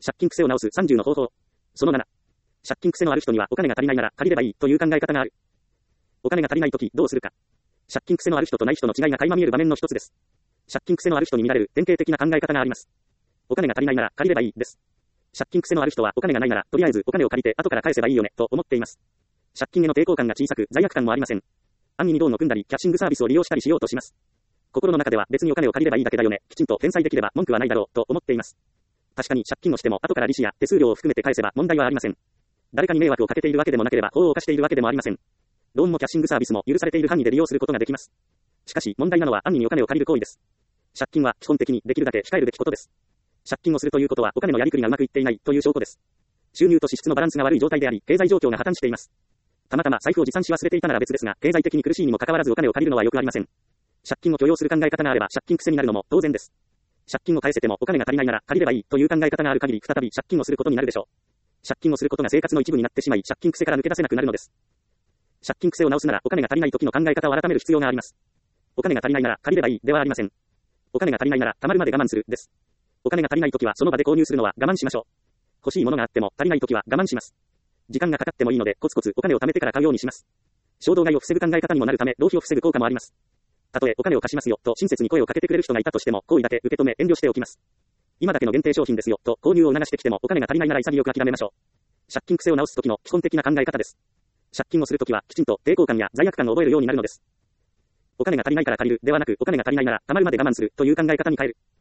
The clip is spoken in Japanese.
借金癖を直す30の方法。その7。借金癖のある人にはお金が足りないなら借りればいいという考え方がある。お金が足りないときどうするか。借金癖のある人とない人の違いが垣間見える場面の一つです。借金癖のある人に見られる典型的な考え方があります。お金が足りないなら借りればいいです。借金癖のある人はお金がないならとりあえずお金を借りて後から返せばいいよねと思っています。借金への抵抗感が小さく罪悪感もありません。安易にローンを組んだりキャッシングサービスを利用したりしようとします。心の中では別にお金を借りればいいだけだよね、きちんと返済できれば文句はないだろうと思っています。確かに借金をしても後から利子や手数料を含めて返せば問題はありません。誰かに迷惑をかけているわけでもなければ法を犯しているわけでもありません。ローンもキャッシングサービスも許されている範囲で利用することができます。しかし問題なのは安易にお金を借りる行為です。借金は基本的にできるだけ控えるべきことです。借金をするということはお金のやりくりがうまくいっていないという証拠です。収入と支出のバランスが悪い状態であり、経済状況が破綻しています。たまたま財布を持参し忘れていたなら別ですが、経済的に苦しいにもかかわらずお金を借りるのはよくありません。借金を許容する考え方があれば借金癖になるのも当然です。借金を返せてもお金が足りないなら借りればいいという考え方がある限り再び借金をすることになるでしょう。借金をすることが生活の一部になってしまい借金癖から抜け出せなくなるのです。借金癖を直すならお金が足りない時の考え方を改める必要があります。お金が足りないなら借りればいいではありません。お金が足りないなら貯まるまで我慢するです。お金が足りない時はその場で購入するのは我慢しましょう。欲しいものがあっても足りない時は我慢します。時間がかかってもいいのでコツコツお金を貯めてから買うようにします。衝動買いを防ぐ考え方にもなるため浪費を防ぐ効果もあります。たとえお金を貸しますよと親切に声をかけてくれる人がいたとしても好意だけ受け止め遠慮しておきます。今だけの限定商品ですよと購入を促してきてもお金が足りないなら潔く諦めましょう。借金癖を直す時の基本的な考え方です。借金をするときはきちんと抵抗感や罪悪感を覚えるようになるのです。お金が足りないから借りるではなくお金が足りないなら貯まるまで我慢するという考え方に変える。